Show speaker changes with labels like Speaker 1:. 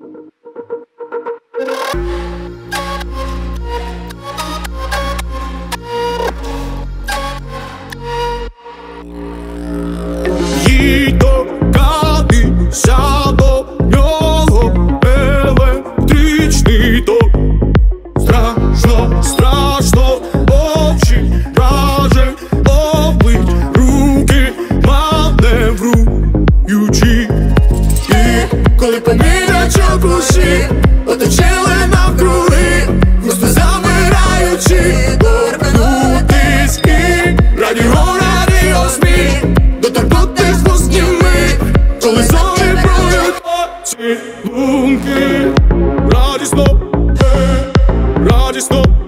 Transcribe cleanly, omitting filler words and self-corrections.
Speaker 1: Їдь докатися до нього, електричний ток. Страшно, страшно, очі вражень облить, руки маневруючі. І коли помірячок кущі оточили навкруги, просто замираючи, торкнутись і радіо сміх, доторкнутись вузніми, коли завібрують поцілунки. Радісно, радісно.